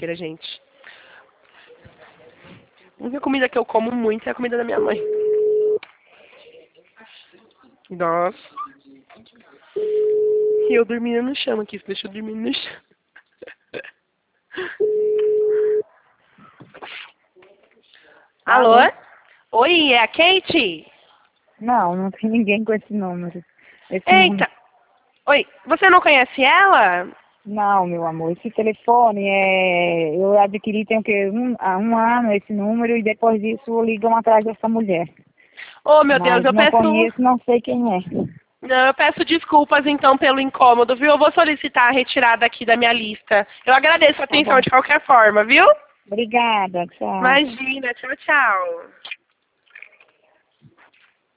Mentira, gente. A única comida que eu como muito é a comida da minha mãe. Nossa. E eu dormindo no chão aqui, deixa eu dormir no chão. Alô? Alô? Oi, é a Kate? Não, não tem ninguém com esse número. Esse número. Eita. Oi, você não conhece ela? Não, meu amor, esse telefone eu adquiri tem o quê? Há um ano esse número e depois disso ligam atrás dessa mulher. Oh, meu Deus, Mas eu não peço... conheço, não sei quem é. Não, eu peço desculpas então pelo incômodo, viu? Eu vou solicitar a retirada aqui da minha lista. Eu agradeço a Tá atenção bom. de qualquer forma, viu? Obrigada, tchau. Imagina, tchau, tchau.